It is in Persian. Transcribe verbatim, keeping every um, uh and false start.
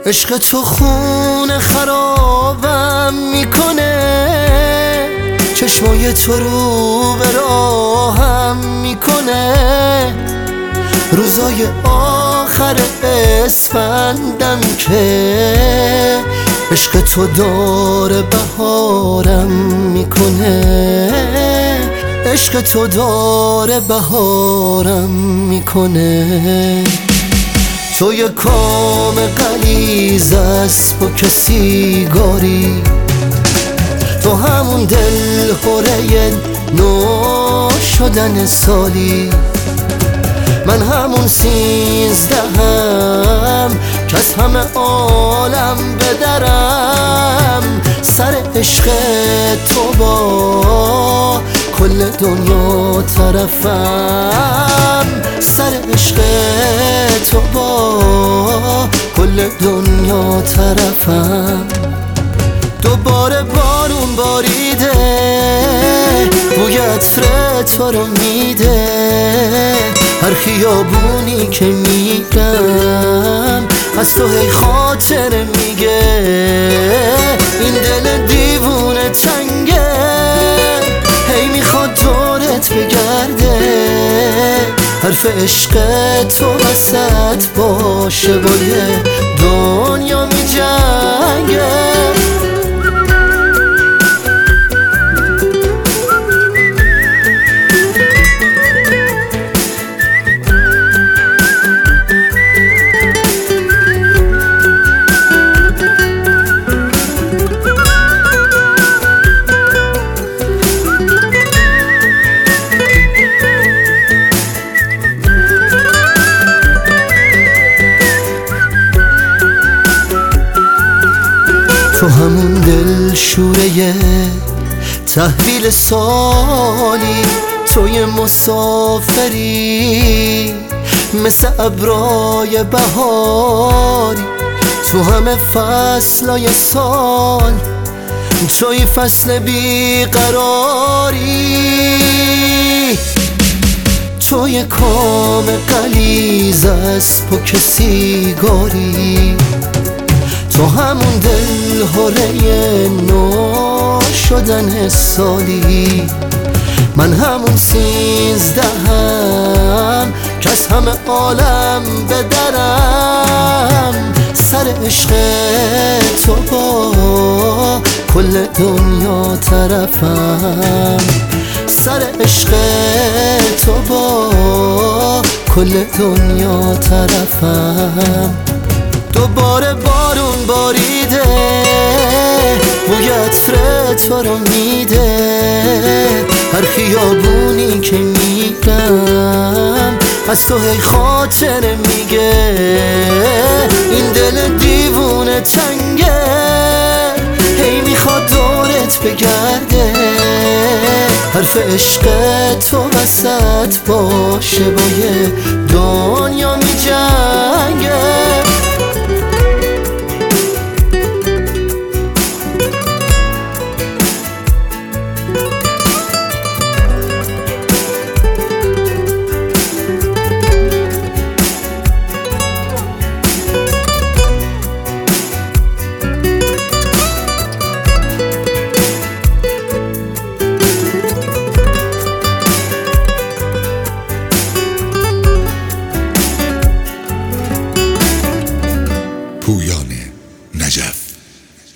عشق تو خون خرابم میکنه، چشمای تو رو به راهم میکنه. روزای آخر اسفندم که عشق تو داره بهارم میکنه، عشق تو داره بهارم میکنه. تو یه کام غلیظ اسب و سیگاری، تو همون دل خوره نو شدن سالی. من همون سیزدهم که از همه عالم بدرم، سر عشق تو با کل دنیا طرفم، سر عشق تو با کل دنیا طرفم. دوباره بارون باریده، بوی عطر تو رو میده، هر خیابونی که میرم از تو هی خاطره میگه. این دل دیوونه تنگه، هی میخواد دورت بگرده، حرف عشق تو وسط باشه با یه دنیا میجنگه. تو همون دل شوره تحویل سالی، توی مسافری مثل ابرای بهاری. تو همه فصلای سال توی فصل بیقراری. توی کام غلیظ اسب و سیگاری، تو همون دل هره نو شدن سالی. من همون سیزدهم که از همه عالم بدرم، سر عشق تو با کل دنیا طرفم، سر عشق تو با کل دنیا طرفم. دوباره بارون باریده، بوی عطر تو رو میده، هر خیابونی که میرم از تو هی خاطره میگه. این دل دیوونه تنگه، هی میخواد دورت بگرده، حرف عشق تو وسط باشه با یه دنیا میجنگه.